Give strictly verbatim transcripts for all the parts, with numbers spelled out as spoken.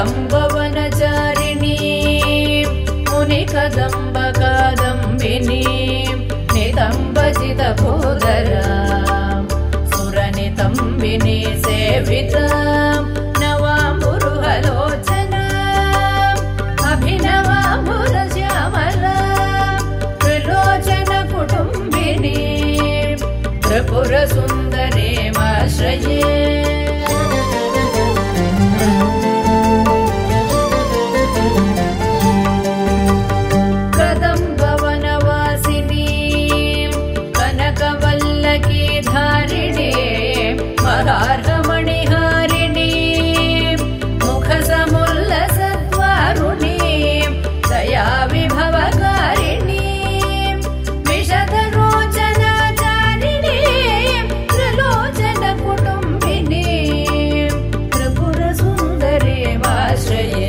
कदम्बवनचारिणी मुनिकदम्ब कादम्बिनी नितम्बजितभूधरा सुरनितम्बिनी सेविता नवाम्बुरुहलोचना अभिनवाम्बुरश्यामला त्रिलोचन कुटुम्बिनी त्रिपुरसुन्दरीमाश्रये कदम्बवनवासिनी कनकवल्लकी धारिणी महार्हमणिहारिणी मुखसमुल्लसद्वारुणी दयाविभवकारिणी विशदरोचनाचारिणी त्रिलोचनकुटुम्बिनी त्रिपुरसुन्दरीमाश्रये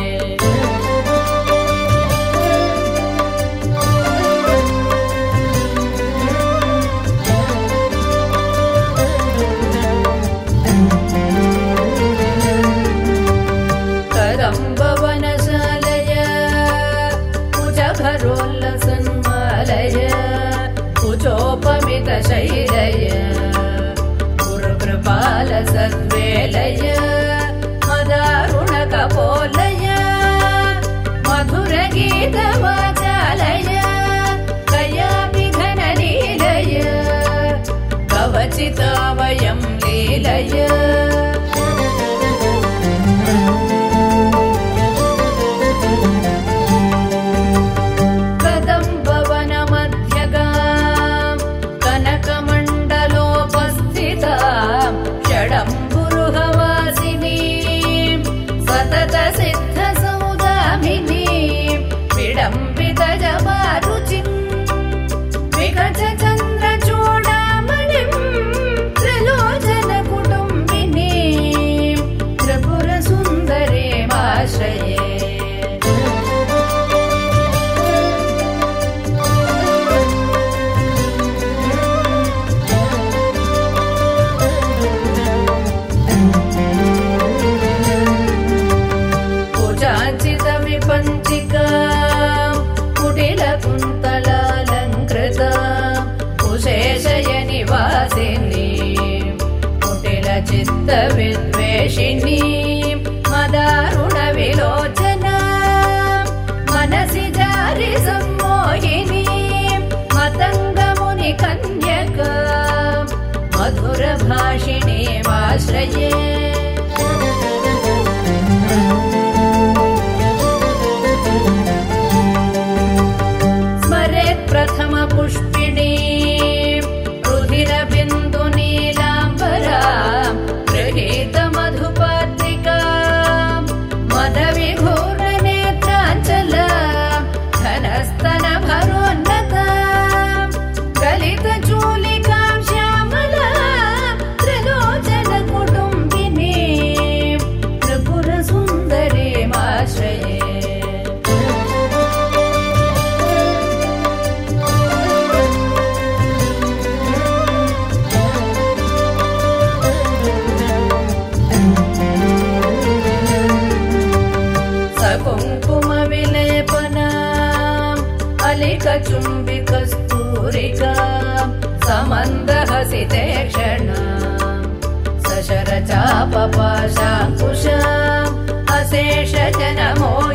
कदम्बवनशालय कुचभरोल्लसन्मालय कुचोपमितशैलय गुरुकृपालसद्वेलय मदारुणकपोलय मधुरगीतवाचालय कयाभिघनलीलय कवचिता वयं लीलय षडम्बुरुहवासिनी सतत सिद्धसौदामिनी विडम्बितजवारुचिं विकचचन्द्रचूडामणिं त्रिलोचनकुटुम्बिनी त्रिपुरसुन्दरीमाश्रये विपञ्चिका कुटिलकुन्तलालङ्कृता कुशेशयनिवासिनी कुटिलचित्तविद्वेषिणी मदारुणविलोचना मनसि जारि सम्मोहिनी मतङ्गमुनिकन्यका मधुरभाषिणी माश्रये प्रथम पुष्पिणी रुधिरबिन्दुनीलाम्बरा गृहीत मधुपात्रिका मदविघूर्णनेत्राञ्चला धनस्तनभरोन्नता गलितचूलिकां श्यामला त्रिलोचनकुटुम्बिनी त्रिपुरसुन्दरीमाश्रये अलिकचुम्बिकस्तूरिका समन्दहसिते क्षणा सशरचापपाशाङ्कुशा अशेषजनमो